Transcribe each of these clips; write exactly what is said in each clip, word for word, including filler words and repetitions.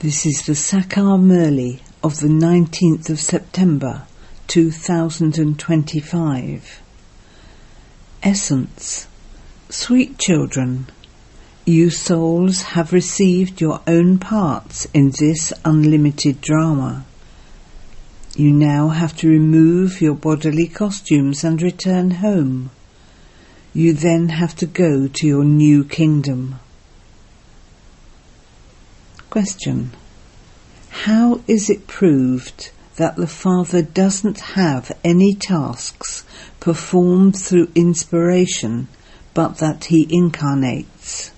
This is the Sakar Murli of the nineteenth of September two thousand twenty-five. Essence. Sweet children, you souls have received your own parts in this unlimited drama. You now have to remove your bodily costumes and return home. You then have to go to your new kingdom. Question. How is it proved that the Father doesn't have any tasks performed through inspiration, but that he incarnates?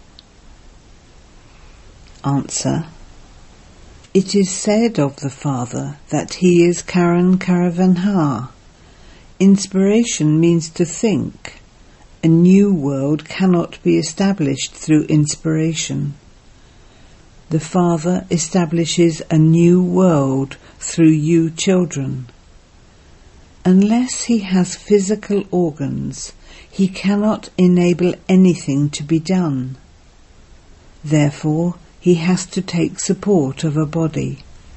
Answer. It is said of the Father that he is Karan Karavanha. Inspiration means to think. A new world cannot be established through inspiration. The Father establishes a new world through you children. Unless he has physical organs, he cannot enable anything to be done. Therefore, he has to take support of a body.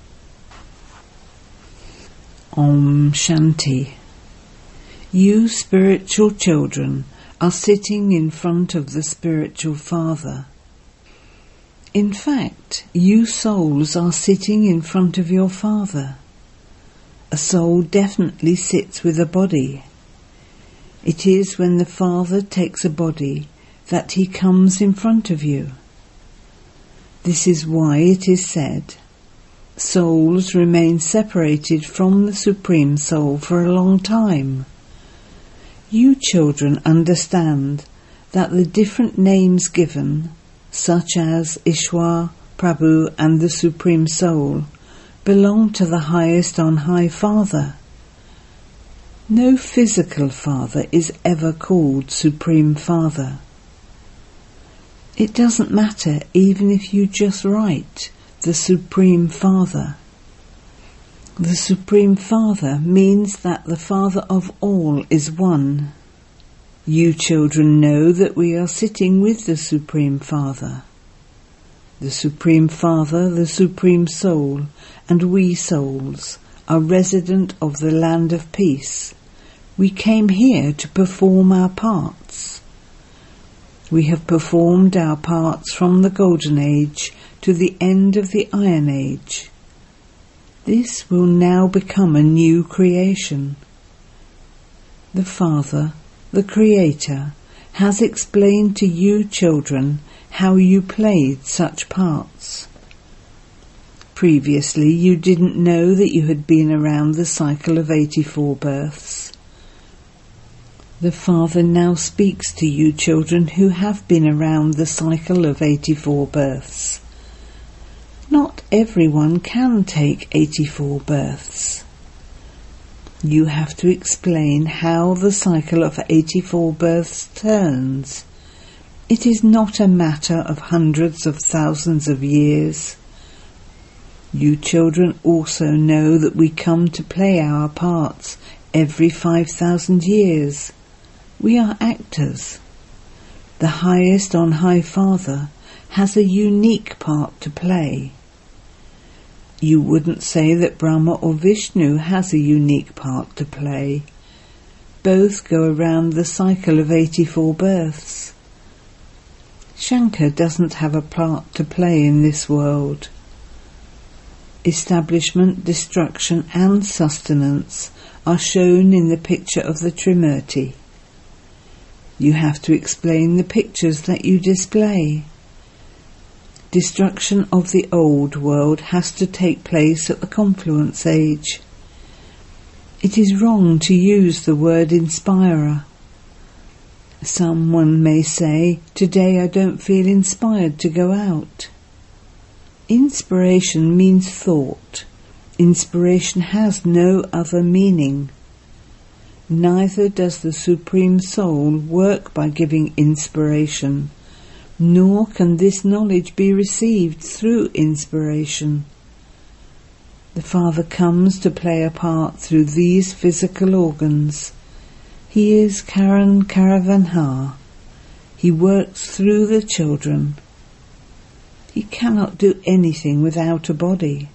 Om Shanti. You spiritual children are sitting in front of the spiritual Father. In fact, you souls are sitting in front of your Father. A soul definitely sits with a body. It is when the Father takes a body that he comes in front of you. This is why it is said, souls remain separated from the Supreme Soul for a long time. You children understand that the different names given, such as Ishwar, Prabhu and the Supreme Soul, belong to the highest on high Father. No physical Father is ever called Supreme Father. It doesn't matter even if you just write the Supreme Father. The Supreme Father means that the Father of all is one. You children know that we are sitting with the Supreme Father. The Supreme Father, the Supreme Soul, and we souls are resident of the land of peace. We came here to perform our parts. We have performed our parts from the Golden Age to the end of the Iron Age. This will now become a new creation. The Father, the Creator, has explained to you children how you played such parts. Previously you didn't know that you had been around the cycle of eighty-four births. The Father now speaks to you children who have been around the cycle of eighty-four births. Not everyone can take eighty-four births. You have to explain how the cycle of eighty-four births turns. It is not a matter of hundreds of thousands of years. You children also know that we come to play our parts every five thousand years. We are actors. The highest on high Father has a unique part to play. You wouldn't say that Brahma or Vishnu has a unique part to play. Both go around the cycle of eighty-four births. Shankar doesn't have a part to play in this world. Establishment, destruction and sustenance are shown in the picture of the Trimurti. You have to explain the pictures that you display. Destruction of the old world has to take place at the confluence age. It is wrong to use the word inspirer. Someone may say, today I don't feel inspired to go out. Inspiration means thought. Inspiration has no other meaning. Neither does the Supreme Soul work by giving inspiration, nor can this knowledge be received through inspiration. The Father comes to play a part through these physical organs. He is Karan Karavanha. He works through the children. He cannot do anything without a body.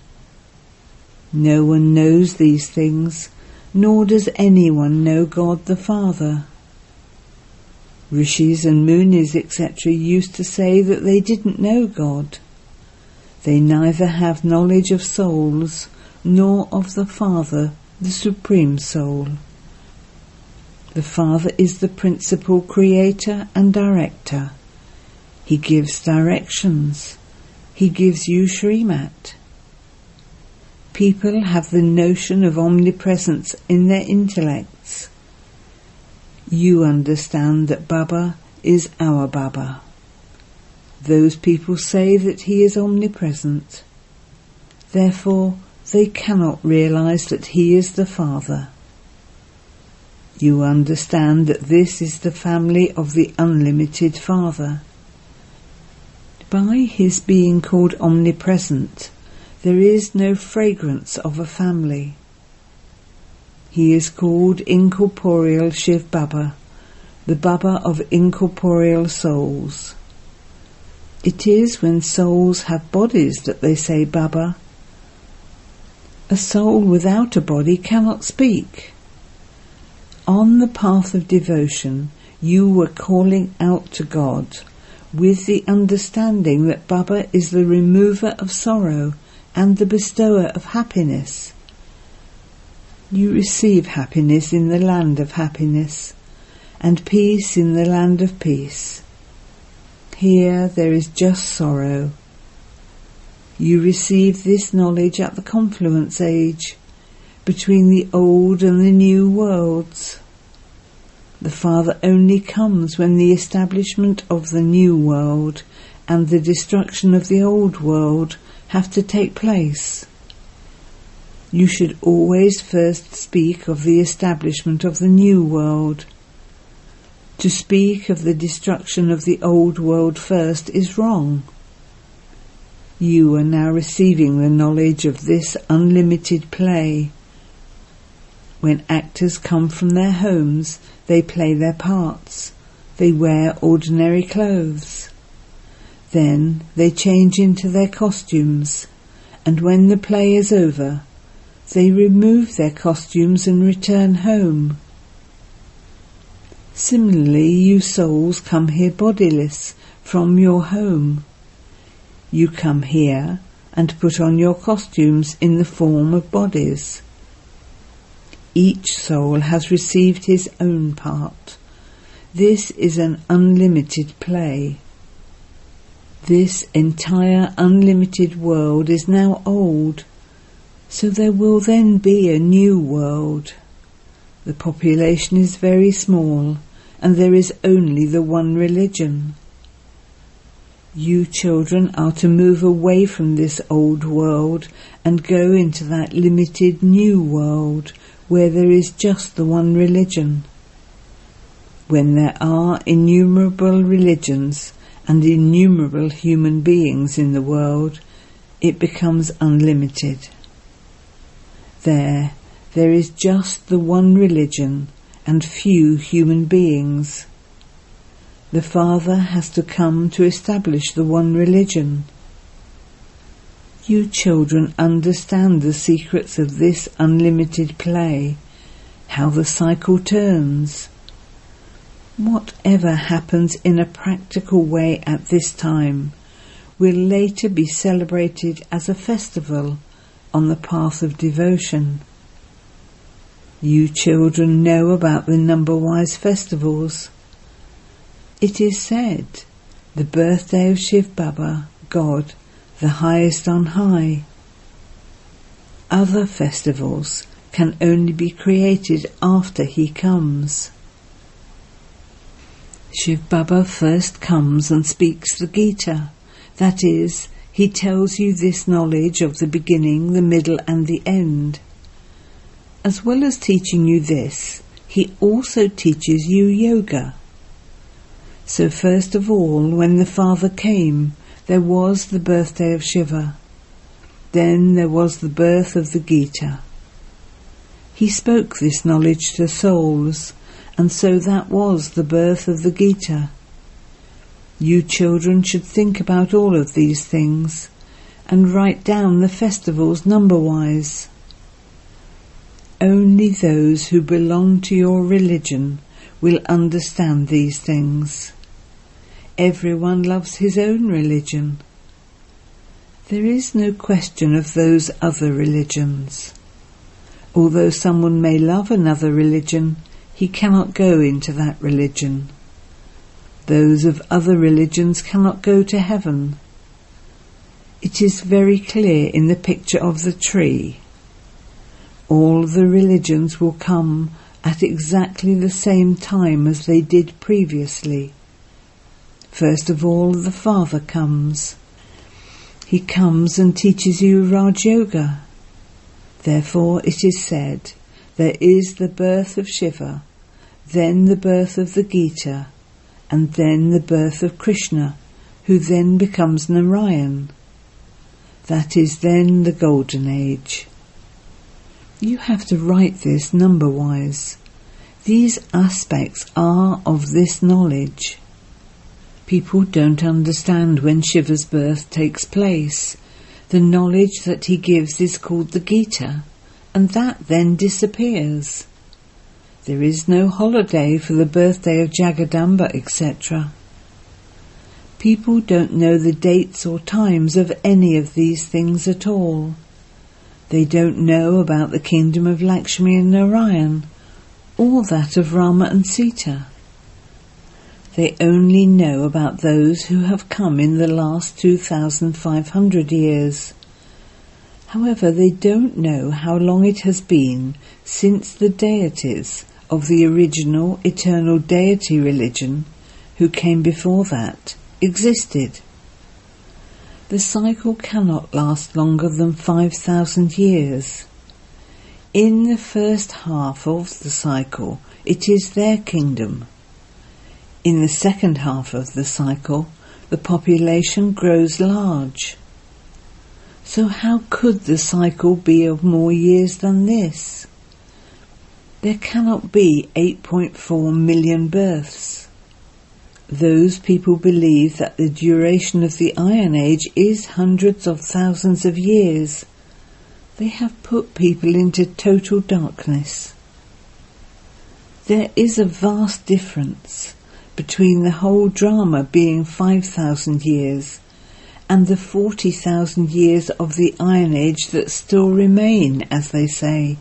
No one knows these things, nor does anyone know God the Father. Rishis and Munis, et cetera used to say that they didn't know God. They neither have knowledge of souls nor of the Father, the Supreme Soul. The Father is the principal creator and director. He gives directions. He gives you Srimat. People have the notion of omnipresence in their intellects. You understand that Baba is our Baba. Those people say that he is omnipresent. Therefore, they cannot realize that he is the Father. You understand that this is the family of the unlimited Father. By his being called omnipresent, there is no fragrance of a family. He is called incorporeal Shiv Baba, the Baba of incorporeal souls. It is when souls have bodies that they say Baba. A soul without a body cannot speak. On the path of devotion, you were calling out to God with the understanding that Baba is the remover of sorrow and the bestower of happiness. You receive happiness in the land of happiness, and peace in the land of peace. Here there is just sorrow. You receive this knowledge at the confluence age, between the old and the new worlds. The Father only comes when the establishment of the new world and the destruction of the old world have to take place. You should always first speak of the establishment of the new world. To speak of the destruction of the old world first is wrong. You are now receiving the knowledge of this unlimited play. When actors come from their homes, they play their parts. They wear ordinary clothes. Then they change into their costumes, and when the play is over, they remove their costumes and return home. Similarly, you souls come here bodiless from your home. You come here and put on your costumes in the form of bodies. Each soul has received his own part. This is an unlimited play. This entire unlimited world is now old, so there will then be a new world. The population is very small, and there is only the one religion. You children are to move away from this old world and go into that limited new world where there is just the one religion. When there are innumerable religions and innumerable human beings in the world, it becomes unlimited. There, there is just the one religion and few human beings. The Father has to come to establish the one religion. You children understand the secrets of this unlimited play, how the cycle turns. Whatever happens in a practical way at this time will later be celebrated as a festival on the path of devotion. You children know about the number-wise festivals. It is said, the birthday of Shiv Baba, God, the highest on high. Other festivals can only be created after he comes. Shiv Baba first comes and speaks the Gita, that is, he tells you this knowledge of the beginning, the middle and the end. As well as teaching you this, he also teaches you yoga. So first of all, when the Father came, there was the birthday of Shiva. Then there was the birth of the Gita. He spoke this knowledge to souls, and so that was the birth of the Gita. You children should think about all of these things and write down the festivals number-wise. Only those who belong to your religion will understand these things. Everyone loves his own religion. There is no question of those other religions. Although someone may love another religion, he cannot go into that religion. Those of other religions cannot go to heaven. It is very clear in the picture of the tree. All the religions will come at exactly the same time as they did previously. First of all, the Father comes. He comes and teaches you Raj Yoga. Therefore it is said, there is the birth of Shiva, then the birth of the Gita, and then the birth of Krishna, who then becomes Narayan. That is then the Golden Age. You have to write this number-wise. These aspects are of this knowledge. People don't understand when Shiva's birth takes place. The knowledge that he gives is called the Gita, and that then disappears. There is no holiday for the birthday of Jagadamba, et cetera. People don't know the dates or times of any of these things at all. They don't know about the kingdom of Lakshmi and Narayan, or that of Rama and Sita. They only know about those who have come in the last two thousand five hundred years. However, they don't know how long it has been since the deities of the original eternal deity religion, who came before that, existed. The cycle cannot last longer than five thousand years. In the first half of the cycle, it is their kingdom. In the second half of the cycle, the population grows large. So how could the cycle be of more years than this? There cannot be eight point four million births. Those people believe that the duration of the Iron Age is hundreds of thousands of years. They have put people into total darkness. There is a vast difference between the whole drama being five thousand years and the forty thousand years of the Iron Age that still remain, as they say.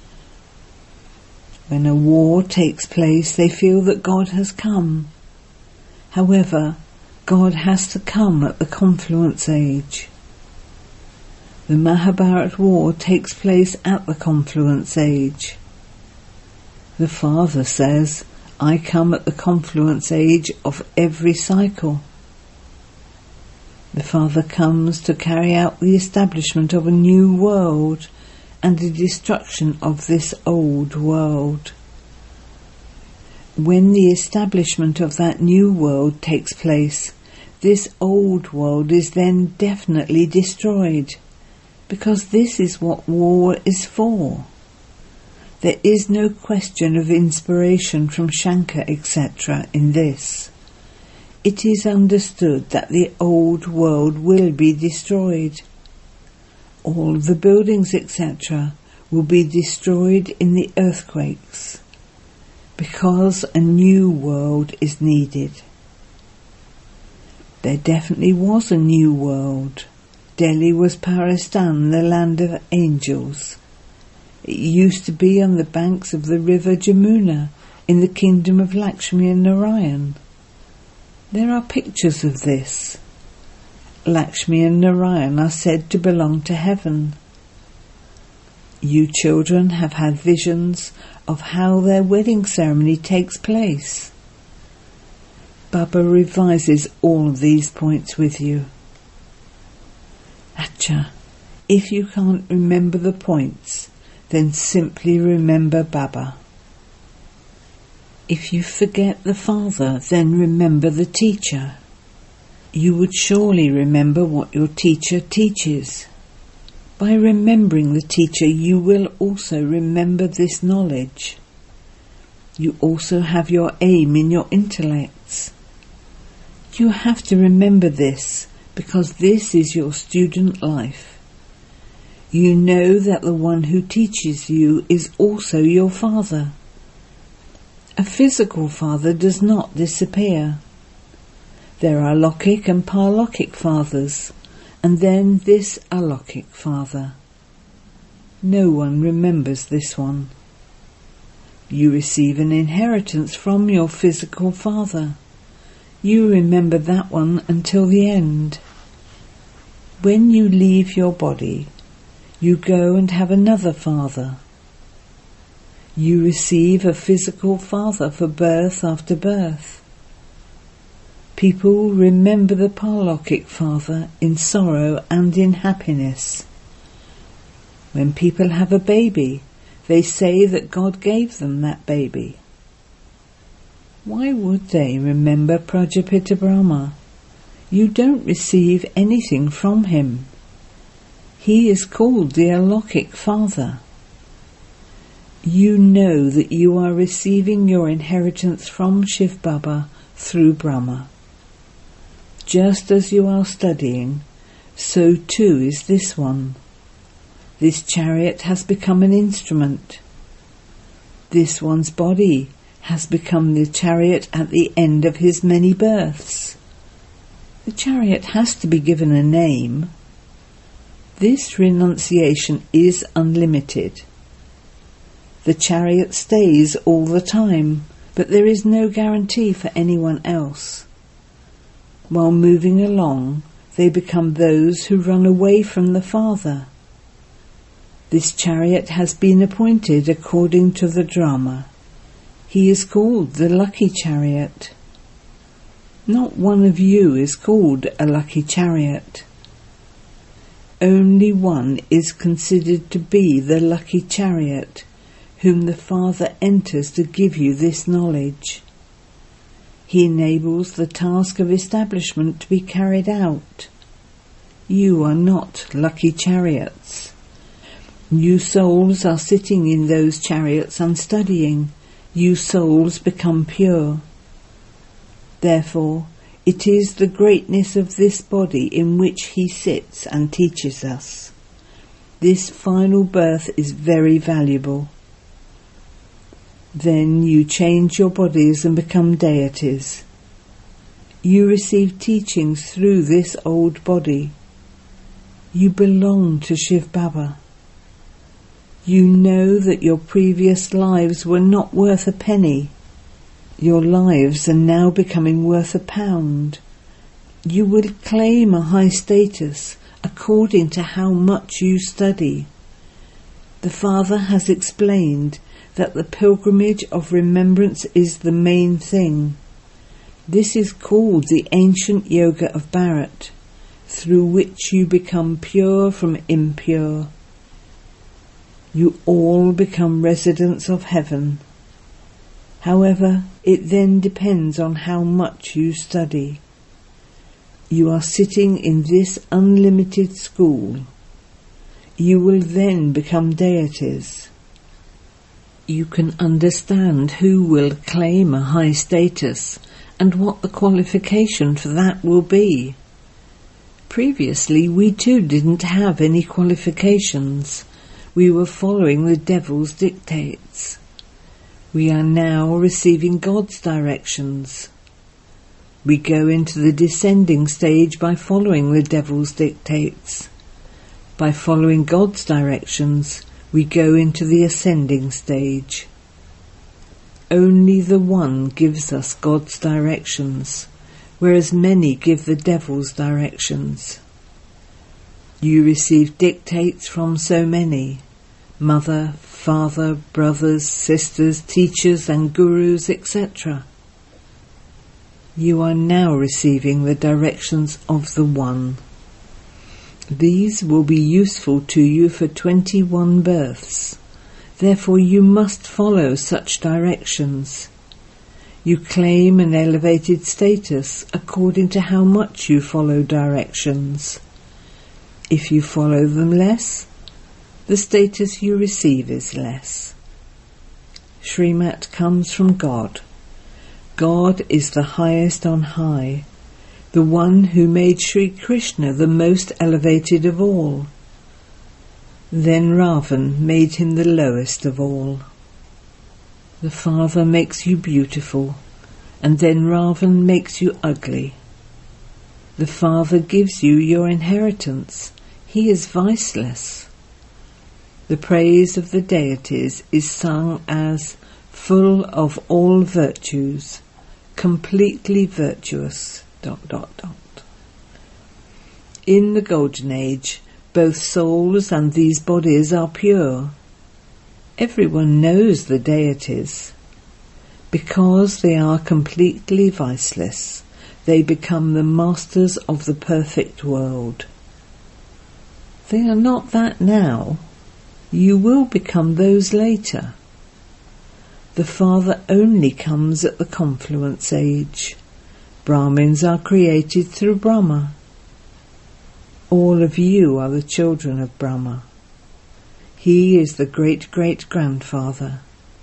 When a war takes place, they feel that God has come. However, God has to come at the Confluence Age. The Mahabharat war takes place at the Confluence Age. The Father says, I come at the Confluence Age of every cycle. The Father comes to carry out the establishment of a new world and the destruction of this old world. When the establishment of that new world takes place, this old world is then definitely destroyed, because this is what war is for. There is no question of inspiration from Shankar, et cetera in this. It is understood that the old world will be destroyed. All the buildings, et cetera, will be destroyed in the earthquakes, because a new world is needed. There definitely was a new world. Delhi was Paristan, the land of angels. It used to be on the banks of the river Jamuna, in the kingdom of Lakshmi and Narayan. There are pictures of this. Lakshmi and Narayan are said to belong to heaven. You children have had visions of how their wedding ceremony takes place. Baba revises all of these points with you. Acha, if you can't remember the points, then simply remember Baba. If you forget the Father, then remember the teacher. You would surely remember what your teacher teaches. By remembering the teacher, you will also remember this knowledge. You also have your aim in your intellects. You have to remember this, because this is your student life. You know that the one who teaches you is also your father. A physical father does not disappear. There are Lokik and Parlokik fathers, and then this Alokik father. No one remembers this one. You receive an inheritance from your physical father. You remember that one until the end. When you leave your body, you go and have another father. You receive a physical father for birth after birth. People remember the Parlokik father in sorrow and in happiness. When people have a baby, they say that God gave them that baby. Why would they remember Prajapita Brahma? You don't receive anything from him. He is called the Alokik Father. You know that you are receiving your inheritance from Shiv Baba through Brahma. Just as you are studying, so too is this one. This chariot has become an instrument. This one's body has become the chariot at the end of his many births. The chariot has to be given a name. This renunciation is unlimited. The chariot stays all the time, but there is no guarantee for anyone else. While moving along, they become those who run away from the Father. This chariot has been appointed according to the drama. He is called the Lucky Chariot. Not one of you is called a lucky chariot. Only one is considered to be the lucky chariot, whom the Father enters to give you this knowledge. He enables the task of establishment to be carried out. You are not lucky chariots. You souls are sitting in those chariots and studying. You souls become pure. Therefore, it is the greatness of this body in which he sits and teaches us. This final birth is very valuable. Then you change your bodies and become deities. You receive teachings through this old body. You belong to Shiv Baba. You know that your previous lives were not worth a penny. Your lives are now becoming worth a pound. You will claim a high status according to how much you study. The Father has explained that the pilgrimage of remembrance is the main thing. This is called the ancient yoga of Bharat, through which you become pure from impure. You all become residents of heaven. However, it then depends on how much you study. You are sitting in this unlimited school. You will then become deities. You can understand who will claim a high status and what the qualification for that will be. Previously, we too didn't have any qualifications. We were following the devil's dictates. We are now receiving God's directions. We go into the descending stage by following the devil's dictates. By following God's directions, we go into the ascending stage. Only the One gives us God's directions, whereas many give the devil's directions. You receive dictates from so many: mother, father, brothers, sisters, teachers and gurus, et cetera. You are now receiving the directions of the One. These will be useful to you for twenty-one births. Therefore you must follow such directions. You claim an elevated status according to how much you follow directions. If you follow them less, the status you receive is less. Srimat comes from God. God is the highest on high. the one who made Sri Krishna the most elevated of all. Then Ravan made him the lowest of all. The Father makes you beautiful, and then Ravan makes you ugly. The Father gives you your inheritance. He is viceless. The praise of the deities is sung as full of all virtues, completely virtuous, dot, dot, dot. In the Golden Age, both souls and these bodies are pure. Everyone knows the deities. Because they are completely viceless, they become the masters of the perfect world. They are not that now. You will become those later. The Father only comes at the confluence age. Brahmins are created through Brahma. All of you are the children of Brahma. He is the great-great-grandfather.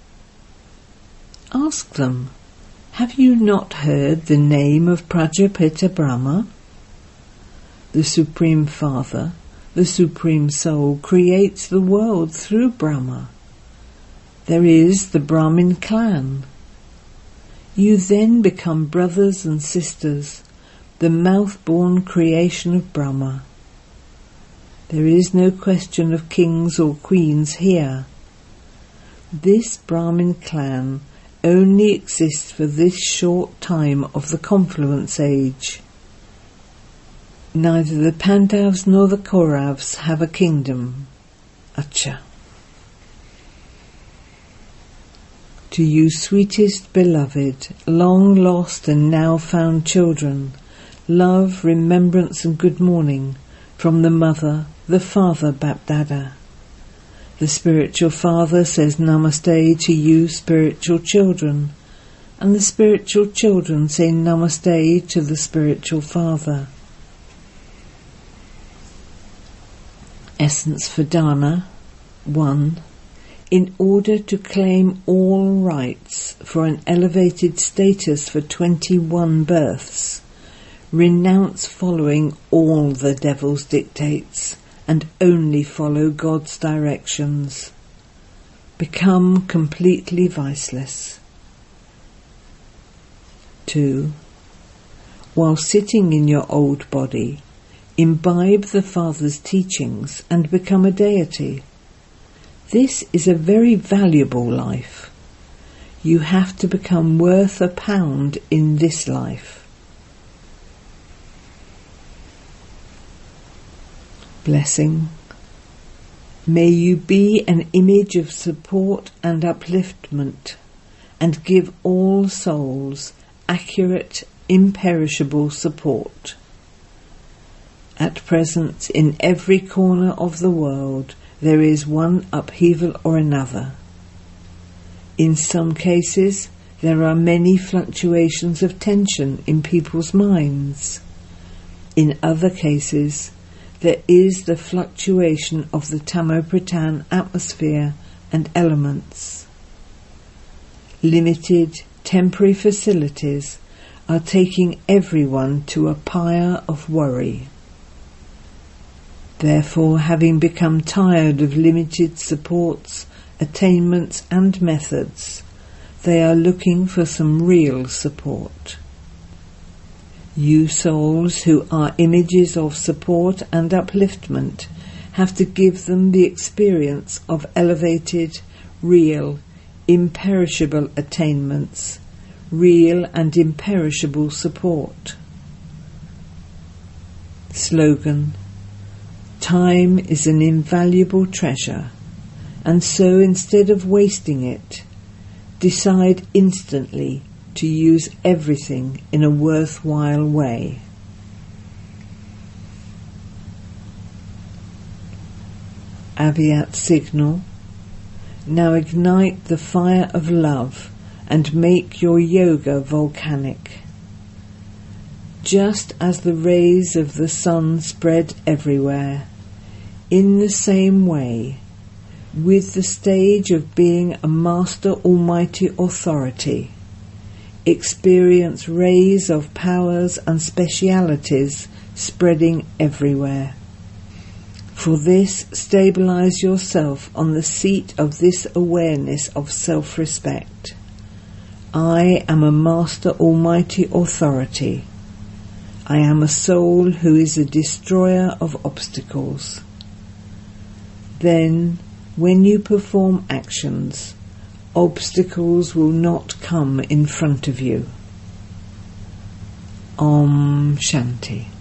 Ask them, have you not heard the name of Prajapita Brahma? The Supreme Father, the Supreme Soul, creates the world through Brahma. There is the Brahmin clan. You then become brothers and sisters, the mouth-born creation of Brahma. There is no question of kings or queens here. This Brahmin clan only exists for this short time of the confluence age. Neither the Pandavas nor the Kauravas have a kingdom. Acha. To you, sweetest beloved, long lost and now found children, love, remembrance and good morning from the mother, the father Bapdada. The spiritual father says namaste to you, spiritual children, and the spiritual children say namaste to the spiritual father. Essence for Dana. one. In order to claim all rights for an elevated status for twenty-one births, renounce following all the devil's dictates and only follow God's directions. Become completely viceless. two. While sitting in your old body, imbibe the Father's teachings and become a deity. This is a very valuable life. You have to become worth a pound in this life. Blessing. May you be an image of support and upliftment, and give all souls accurate, imperishable support. At present, in every corner of the world, there is one upheaval or another. In some cases, there are many fluctuations of tension in people's minds. In other cases, there is the fluctuation of the Tamo-Pradhan atmosphere and elements. Limited, temporary facilities are taking everyone to a pyre of worry. Therefore, having become tired of limited supports, attainments and methods, they are looking for some real support. You souls who are images of support and upliftment have to give them the experience of elevated, real, imperishable attainments, real and imperishable support. Slogan: Time is an invaluable treasure, and so instead of wasting it, decide instantly to use everything in a worthwhile way. Aviat signal. Now ignite the fire of love and make your yoga volcanic. Just as the rays of the sun spread everywhere, in the same way, with the stage of being a master almighty authority, experience rays of powers and specialities spreading everywhere. For this, stabilize yourself on the seat of this awareness of self-respect. I am a Master Almighty Authority. I am a soul who is a destroyer of obstacles. Then, when you perform actions, obstacles will not come in front of you. Om Shanti.